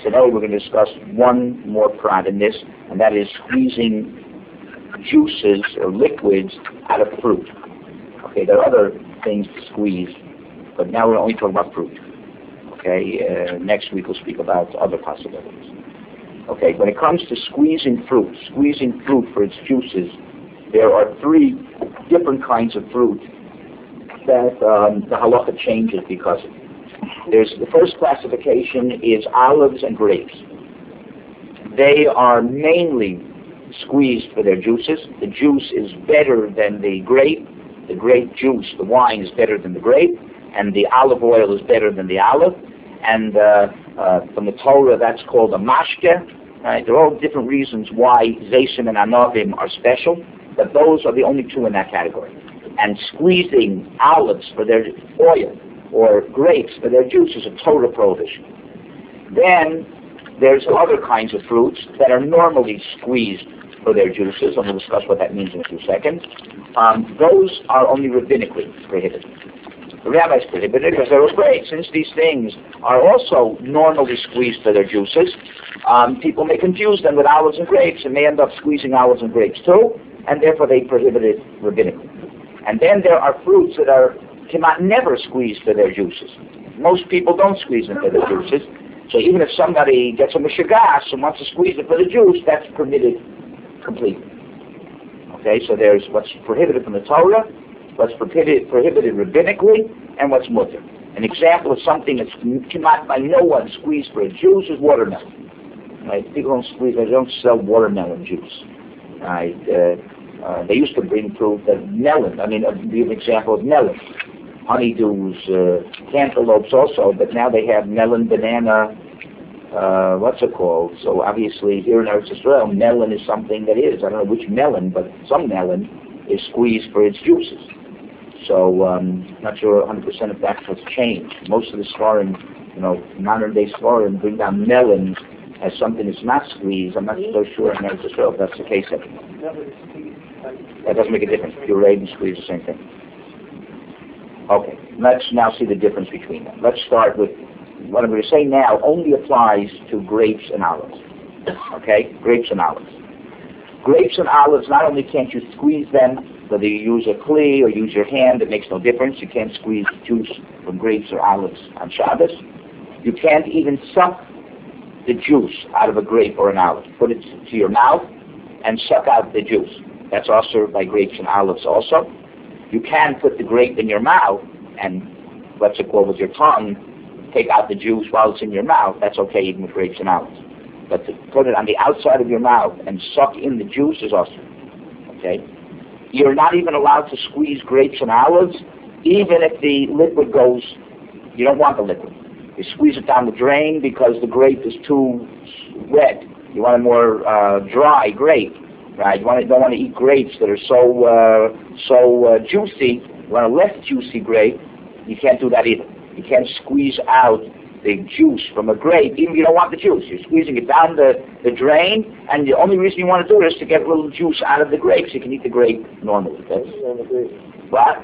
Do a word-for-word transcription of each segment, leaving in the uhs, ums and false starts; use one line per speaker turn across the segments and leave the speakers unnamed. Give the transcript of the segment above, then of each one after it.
today we're going to discuss one more part in this, and that is squeezing juices or liquids out of fruit. Okay, there are other things to squeeze, but now we're only talking about fruit. Okay, uh, next week we'll speak about other possibilities. Okay, when it comes to squeezing fruit, squeezing fruit for its juices, there are three different kinds of fruit that um, the halacha changes because of. There's the first classification is olives and grapes. They are mainly squeezed for their juices. The juice is better than the grape. The grape juice, the wine, is better than the grape, and the olive oil is better than the olive. And uh, uh, from the Torah, that's called a mashke. Right? There are all different reasons why zaysim and anavim are special, but those are the only two in that category. And squeezing olives for their oil or grapes for their juice is a Torah prohibition. Then there's other kinds of fruits that are normally squeezed for their juices, and we'll discuss what that means in a few seconds. Um, those are only rabbinically prohibited. The rabbis prohibited because they're great. Since these things are also normally squeezed for their juices, um, people may confuse them with olives and grapes and may end up squeezing olives and grapes too, and therefore they prohibited rabbinically. And then there are fruits that are cannot never squeeze for their juices. Most people don't squeeze them for their juices. So even if somebody gets a mishagas and wants to squeeze it for the juice, that's permitted completely. Okay, so there's what's prohibited from the Torah, what's prohibited, prohibited rabbinically, and what's mutter. An example of something that's cannot by no one squeeze for a juice is watermelon. Right? People don't squeeze, they don't sell watermelon juice. Right? Uh, uh, they used to bring proof that melon, I mean, I'll give an example of melon. Honeydews, uh, cantaloupes also, but now they have melon, banana, uh, what's it called? So obviously here in Eretz Israel, melon is something that is, I don't know which melon, but some melon is squeezed for its juices. So um, not sure one hundred percent if that's what's changed. Most of the Svarim, you know, modern day Svarim bring down melon as something that's not squeezed. I'm not so sure in Eretz Israel if that's the case. That doesn't make a difference. Pureed and squeezed, the same thing. Okay, let's now see the difference between them. Let's start with what I'm going to say now only applies to grapes and olives. Okay, grapes and olives. Grapes and olives, not only can't you squeeze them, whether you use a kli or use your hand, it makes no difference. You can't squeeze juice from grapes or olives on Shabbos. You can't even suck the juice out of a grape or an olive. Put it to your mouth and suck out the juice. That's also by grapes and olives also. You can put the grape in your mouth and, what's it called, with your tongue, take out the juice while it's in your mouth. That's okay even with grapes and olives. But to put it on the outside of your mouth and suck in the juice is awesome. Okay? You're not even allowed to squeeze grapes and olives, even if the liquid goes, you don't want the liquid. You squeeze it down the drain because the grape is too wet. You want a more uh, dry grape. Right? You want to, don't want to eat grapes that are so uh, so uh, juicy. You want a less juicy grape. You can't do that either. You can't squeeze out the juice from a grape, even if you don't want the juice. You're squeezing it down the, the drain, and the only reason you want to do it is to get a little juice out of the grape so you can eat the grape normally. That's, what?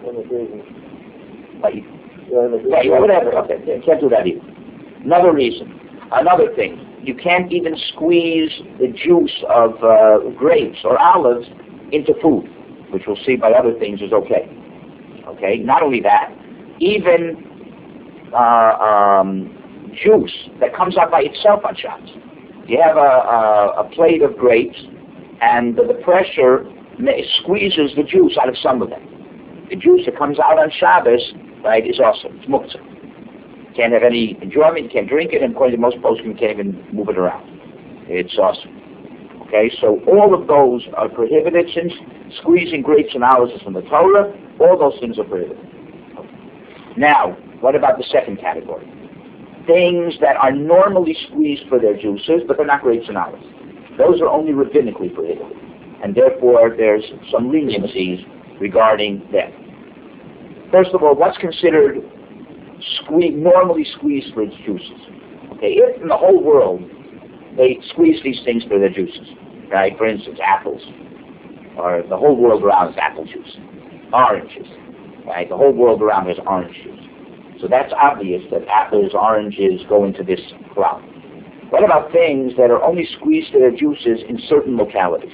Like, yeah, whatever. Okay, you can't do that either. Another reason. Another thing. You can't even squeeze the juice of uh, grapes or olives into food, which we'll see by other things is okay. Okay. Not only that, even uh, um, juice that comes out by itself on Shabbos. You have a, a, a plate of grapes, and the pressure squeezes the juice out of some of them. The juice that comes out on Shabbos, right, is awesome. It's muktzah. Can't have any enjoyment, you can't drink it, and according to most poskim, you can't even move it around. It's awesome. Okay, so all of those are prohibited since squeezing grapes and olives is from the Torah. All those things are prohibited. Now, what about the second category? Things that are normally squeezed for their juices, but they're not grapes and olives. Those are only rabbinically prohibited, and therefore there's some leniencies regarding them. First of all, what's considered Squeeze, normally squeezed for its juices. Okay, if in the whole world they squeeze these things for their juices, right? For instance, apples, or the whole world around is apple juice. Oranges, right? The whole world around is orange juice. So that's obvious that apples, oranges go into this cloud. What about things that are only squeezed to their juices in certain localities?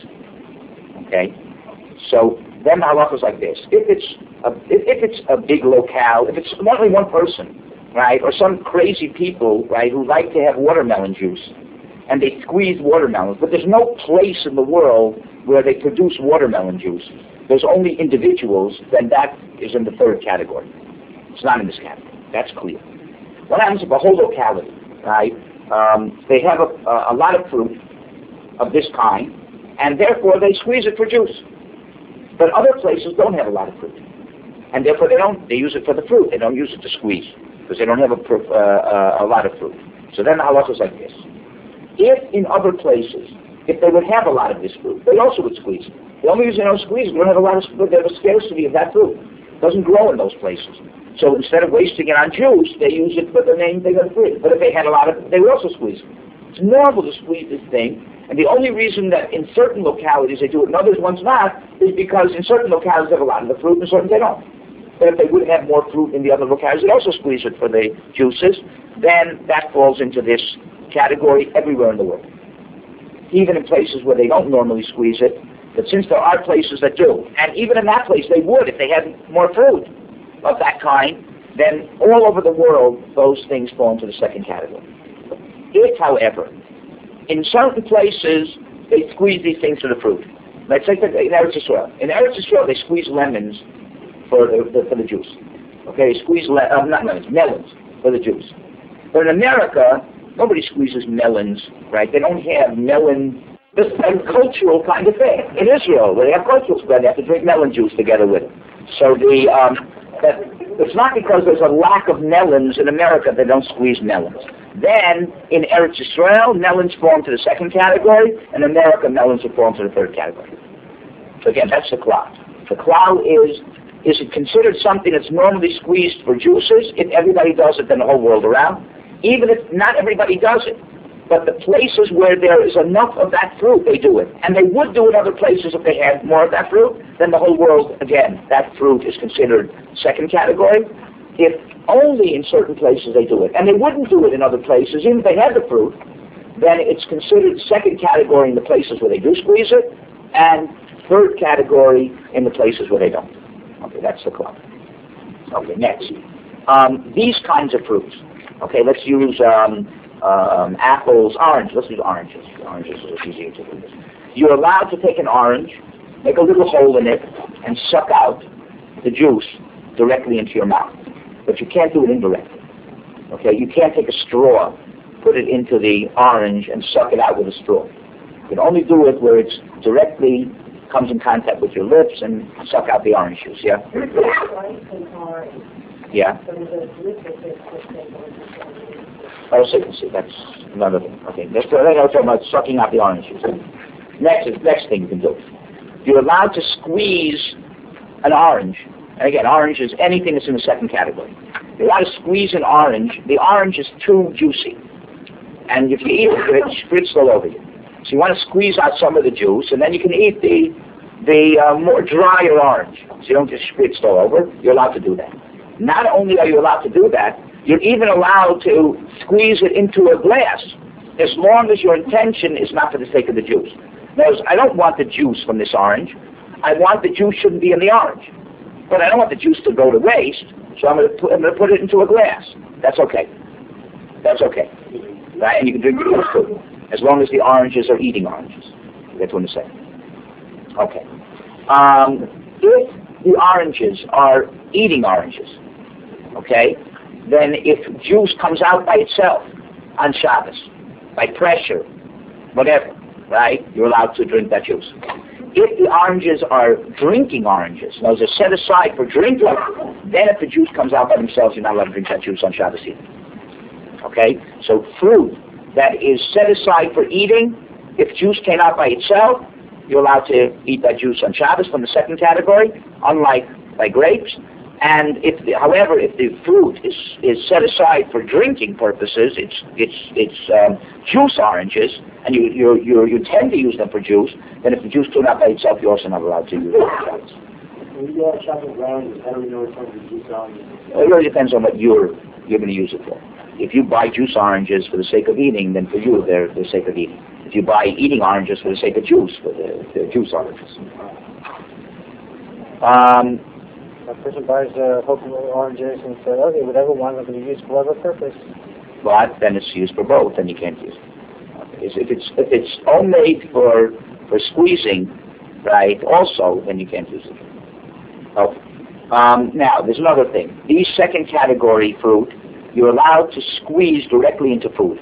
Okay? So then the halacha is like this. If it's a, if, if it's a big locale, if it's only one person, right, or some crazy people, right, who like to have watermelon juice, and they squeeze watermelons, but there's no place in the world where they produce watermelon juice. There's only individuals, then that is in the third category. It's not in this category. That's clear. What happens if a whole locality, right, um, they have a, a, a lot of fruit of this kind, and therefore they squeeze it for juice. But other places don't have a lot of fruit, and therefore they don't. They use it for the fruit. They don't use it to squeeze because they don't have a, uh, uh, a lot of fruit. So then the halacha is like this. If in other places, if they would have a lot of this fruit, they also would squeeze it. The only reason they don't squeeze it, they don't have a lot of fruit. They have a scarcity of that fruit. It doesn't grow in those places. So instead of wasting it on juice, they use it for the main thing of fruit. But if they had a lot of it, they would also squeeze it. It's normal to squeeze this thing, and the only reason that in certain localities they do it and others ones not is because in certain localities they have a lot of the fruit and certain they don't. But if they would have more fruit in the other localities, they'd also squeeze it for the juices. Then that falls into this category everywhere in the world. Even in places where they don't normally squeeze it, but since there are places that do, and even in that place they would if they had more fruit of that kind, then all over the world those things fall into the second category. If, however, in certain places they squeeze these things for the fruit, let's say that in Eretz Yisrael, in Eretz Yisrael they squeeze lemons for the, the, for the juice. Okay, they squeeze le- uh, not lemons, melons for the juice. But in America, nobody squeezes melons, right? They don't have melon. This is a cultural kind of thing. In Israel, where they have cultural spread, they have to drink melon juice together with it. So the um, that, it's not because there's a lack of melons in America they don't squeeze melons. Then, in Eretz Yisrael, melons fall into the second category, and in America, melons will fall into the third category. So again, that's the klal. The klal is, is it considered something that's normally squeezed for juices? If everybody does it, then the whole world around. Even if not everybody does it, but the places where there is enough of that fruit, they do it. And they would do it other places if they had more of that fruit, then the whole world, again, that fruit is considered second category. If only in certain places they do it, and they wouldn't do it in other places, even if they had the fruit, then it's considered second category in the places where they do squeeze it, and third category in the places where they don't. Okay, that's the club. Okay, next. Um, these kinds of fruits. Okay, let's use um, um, apples, oranges. Let's use oranges. Oranges is easier to do this. You're allowed to take an orange, make a little hole in it, and suck out the juice directly into your mouth. But you can't do it indirectly. Okay, you can't take a straw, put it into the orange, and suck it out with a straw. You can only do it where it's directly comes in contact with your lips and suck out the orange juice. Yeah. Yeah. Oh, so you can see that's another thing. Okay, that's what I'm talking about, sucking out the orange juice. Next is next thing you can do. You're allowed to squeeze an orange. And again, orange is anything that's in the second category. You're allowed to squeeze an orange. The orange is too juicy. And if you eat it, it spritz all over you. So you want to squeeze out some of the juice, and then you can eat the the uh, more drier orange. So you don't just spritz all over. You're allowed to do that. Not only are you allowed to do that, you're even allowed to squeeze it into a glass, as long as your intention is not for the sake of the juice. Notice, I don't want the juice from this orange. I want the juice shouldn't be in the orange. But I don't want the juice to go to waste, so I'm going to put, I'm going to put it into a glass. That's okay. That's okay. Right? And you can drink the juice too, as long as the oranges are eating oranges. That's what I'm saying. Okay. Um, if the oranges are eating oranges, okay, then if juice comes out by itself on Shabbos, by pressure, whatever, right, you're allowed to drink that juice. If the oranges are drinking oranges, those are set aside for drinking, then if the juice comes out by themselves, you're not allowed to drink that juice on Shabbos either. Okay? So fruit that is set aside for eating, if juice came out by itself, you're allowed to eat that juice on Shabbos from the second category, unlike by grapes. And if, the, however, if the fruit is, is set aside for drinking purposes, it's it's it's um, juice oranges, and you you you you tend to use them for juice. Then if the juice came out by itself, you're also not allowed to use it for Shabbos.
When you go out shopping around, how do we know it's going to be juice oranges?
It really depends on what you're you're going to use it for. if you buy juice oranges for the sake of eating, then for you they're for the sake of eating. If you buy eating oranges for the sake of juice, for the, the juice oranges. Um,
a person buys uh, coconut oranges and says, okay, whatever one will be used for whatever purpose.
But then it's used for both, and you can't use it. Okay. If it's if it's homemade for for squeezing, right? Also, then you can't use it. Okay. Um, now, there's another thing. These second category fruit, you're allowed to squeeze directly into food.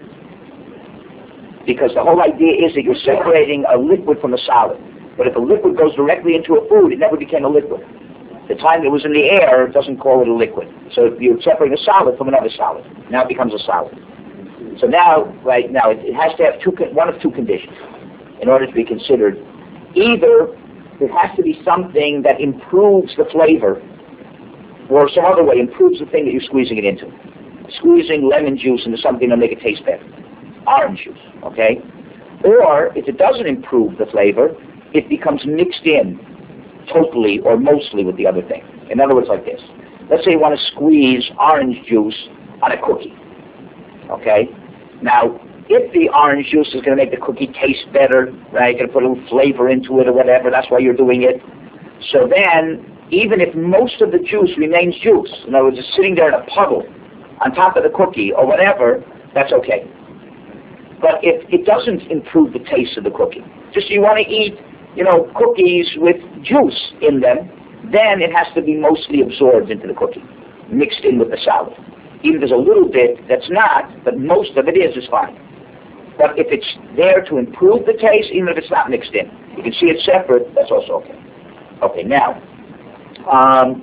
Because the whole idea is that you're separating a liquid from a solid. But if a liquid goes directly into a food, it never became a liquid. The time it was in the air, it doesn't call it a liquid. So you're separating a solid from another solid. Now it becomes a solid. So now, right now, it, it has to have two, one of two conditions in order to be considered. Either there has to be something that improves the flavor, or some other way improves the thing that you're squeezing it into. Squeezing lemon juice into something to make it taste better. Orange juice, okay? Or, if it doesn't improve the flavor, it becomes mixed in totally or mostly with the other thing. In other words, like this. Let's say you want to squeeze orange juice on a cookie, okay? Now, if the orange juice is going to make the cookie taste better, right, you're going to put a little flavor into it or whatever, that's why you're doing it. So then, even if most of the juice remains juice, in other words, it's sitting there in a puddle on top of the cookie or whatever, that's okay. But if it doesn't improve the taste of the cookie, just you want to eat, you know, cookies with juice in them, then it has to be mostly absorbed into the cookie, mixed in with the solid. Even if there's a little bit that's not, but most of it is, is fine. But if it's there to improve the taste, even if it's not mixed in, you can see it separate, that's also okay. Okay, now, um,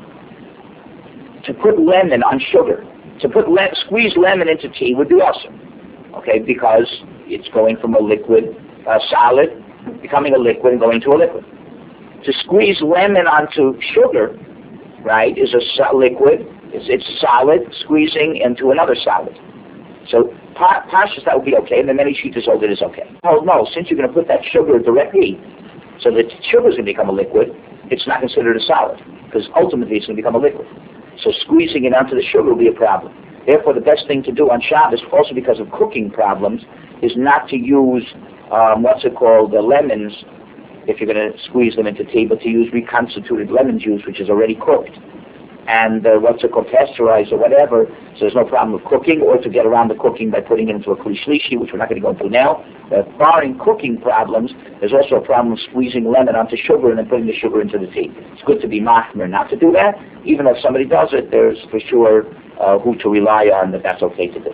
to put lemon on sugar, to put le- squeeze lemon into tea would be awesome. Okay, because it's going from a liquid, uh, solid, becoming a liquid and going to a liquid. To squeeze lemon onto sugar, right, is a so- liquid, it's, it's solid, squeezing into another solid. So, pa- pashas, that would be okay, and the many shitas hold it is okay. Oh no, since you're going to put that sugar directly, so that sugar is going to become a liquid, it's not considered a solid, because ultimately it's going to become a liquid. So squeezing it onto the sugar will be a problem. Therefore, the best thing to do on Shabbos, also because of cooking problems, is not to use, um, what's it called, the lemons, if you're going to squeeze them into tea, but to use reconstituted lemon juice, which is already cooked. And uh, what's it called, pasteurized or whatever, so there's no problem with cooking, or to get around the cooking by putting it into a kli shlishi, which we're not going to go into now. But barring cooking problems, there's also a problem of squeezing lemon onto sugar and then putting the sugar into the tea. It's good to be machmir not to do that. Even though if somebody does it, there's for sure uh, who to rely on that that's okay to do.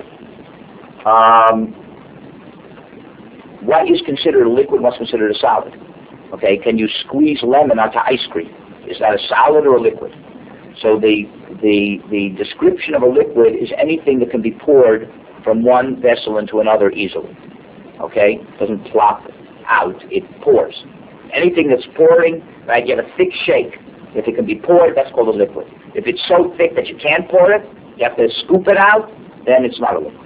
Um, what is considered a liquid, what's considered a solid? Okay, can you squeeze lemon onto ice cream? Is that a solid or a liquid? So the, the, the description of a liquid is anything that can be poured from one vessel into another easily. Okay? It doesn't plop out, it pours. Anything that's pouring, right, you have a thick shake. If it can be poured, that's called a liquid. If it's so thick that you can't pour it, you have to scoop it out, then it's not a liquid.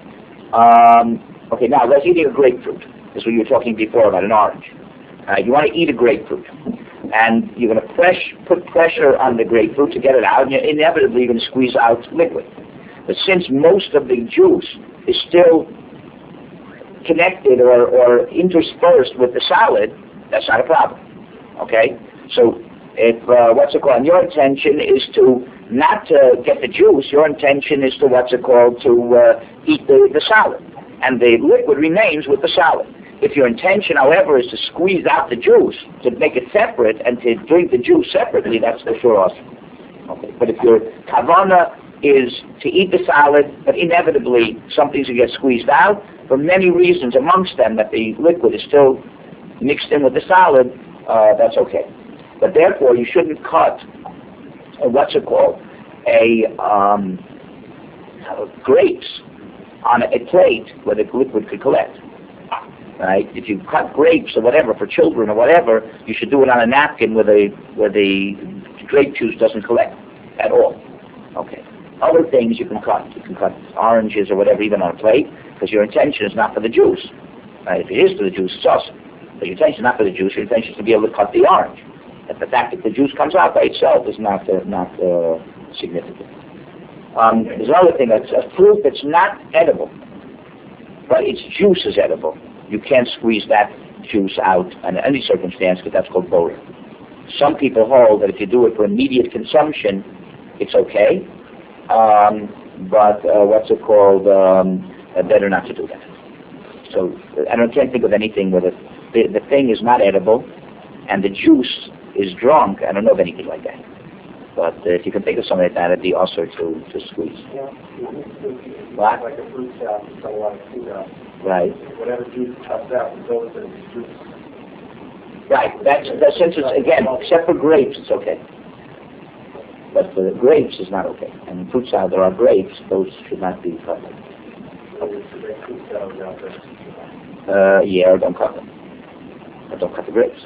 Um, okay, now let's eat a grapefruit. This is what you were talking before about an orange. Uh, you want to eat a grapefruit. And you're going to press, put pressure on the grapefruit to get it out, and you're inevitably you're going to squeeze out liquid. But since most of the juice is still connected or, or interspersed with the solid, that's not a problem. Okay? So if, uh, what's it called, your intention is to not to get the juice, your intention is to, what's it called, to uh, eat the, the solid. And the liquid remains with the solid. If your intention, however, is to squeeze out the juice, to make it separate, and to drink the juice separately, that's for sure awesome. Okay. But if your kavana is to eat the salad, but inevitably some things will get squeezed out, for many reasons, amongst them that the liquid is still mixed in with the salad, uh, that's okay. But therefore, you shouldn't cut, uh, what's it called, a um, uh, grapes on a, a plate where the liquid could collect. Right? If you cut grapes or whatever for children or whatever, you should do it on a napkin where the where the grape juice doesn't collect at all. Okay. Other things you can cut. You can cut oranges or whatever even on a plate, because your intention is not for the juice. Right? If it is for the juice, it's awesome. But your intention is not for the juice. Your intention is to be able to cut the orange. But the fact that the juice comes out by itself is not uh, not uh, significant. Um, there's another thing, that's a fruit that's not edible, but its juice is edible. You can't squeeze that juice out under any circumstance because that's called borer. Some people hold that if you do it for immediate consumption, it's okay, um, but uh, what's it called, um, uh, better not to do that. So I don't, can't think of anything where the, the, the thing is not edible and the juice is drunk. I don't know of anything like that. But uh, if you can think of something like that, it'd be also to, to squeeze.
Yeah.
What?
Like a fruit salad, you got a lot of fruit out.
Right.
Whatever juice comes out, it goes in the juice.
Right. That's, that's since it's, again, except for grapes, it's okay. But for the grapes, it's not okay. And in fruit salad, there are grapes; those should not be cut. Uh, yeah, or don't cut them. Or don't cut the grapes.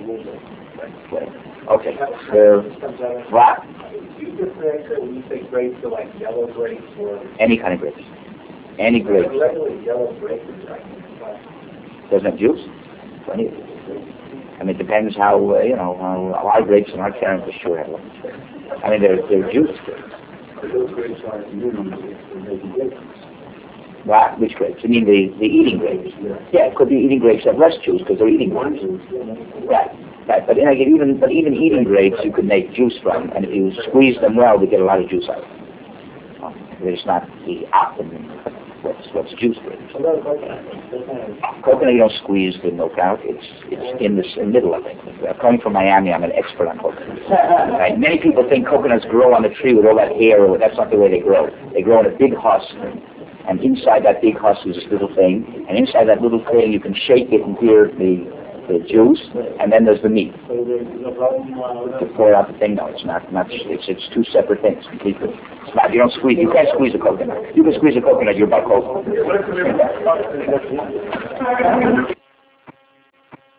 Okay. Uh, what?
Do you differentiate when you say grapes to like yellow grapes or
Any kind of grapes. Any grapes.
regular yellow grapes? Right?
Doesn't have juice? Plenty of it. I mean, it depends how, uh, you know, how our grapes and our Karen for sure have them. I mean, they're, they're juice grapes.
Those grapes aren't used for making grapes.
What? Which grapes? You mean the, the eating grapes? Yeah, it could be eating grapes that have less juice because they're eating grapes. Right. Right, but in, even but even eating grapes you could make juice from, and if you squeeze them well, we get a lot of juice out of them. Oh, it's not the optimum. What's what's juice grapes? Coconut you don't squeeze the milk out. It's it's in the in the middle of it. Uh, coming from Miami, I'm an expert on coconut. Right? Many people think coconuts grow on a tree with all that hair, or that's not the way they grow. They grow in a big husk. And inside that big husk is this little thing, and inside that little thing you can shake it and hear the the juice, and then there's the meat. To pour out the thing, no, it's not. Not it's it's two separate things completely. It's not. You don't squeeze. You can't squeeze a coconut. You can squeeze a coconut. You're about coconut.